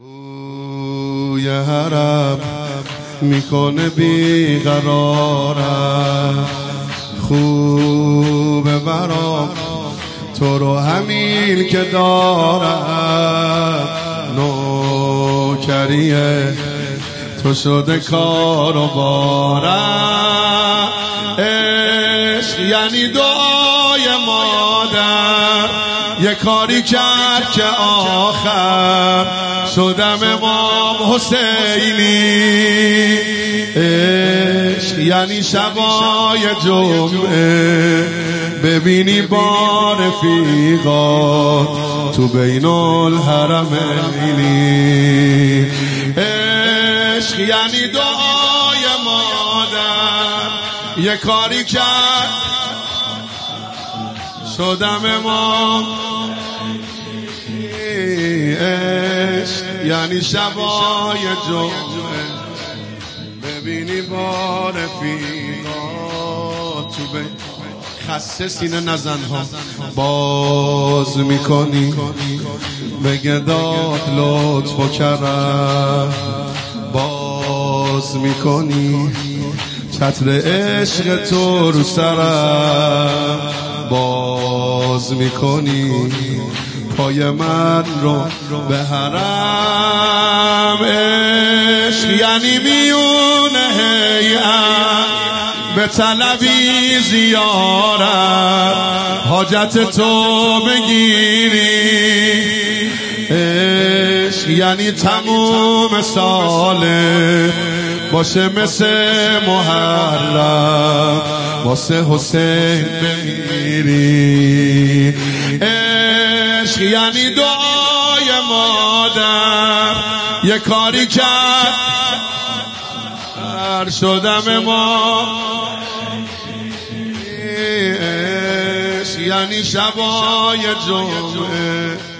بوی حرم میکنه بیقرارم، خوبه برام تو رو همین که دارم، نوکریه تو شده کار و بارم، عشق یعنی دعای مادر، یه کاری کرد که آخر شدم امام حسینی، عشق یعنی شبای جمعه ببینی با رفیقات تو بین الحرمینی، عشق یعنی دعای مادر، یه کاری کرد شدم امام، عشق یعنی شبای جمعه ببینی با رفیقات تو بین. خسته سینه نزن ها باز میکنی، بگه داد لطف و کرم، باز میکنی چتر عشق تو رو سرم، باز میکنی پای من رو به حرم، عشق یعنی میونه هیئت به طلبی زیارت حاجت تو بگیری، عشق یعنی تموم ساله باشه مثل محرم واسه حسین بمیری، عشق یعنی دعای مادر، یه کاری کرد شدم امام، عشق یعنی شبای جمعه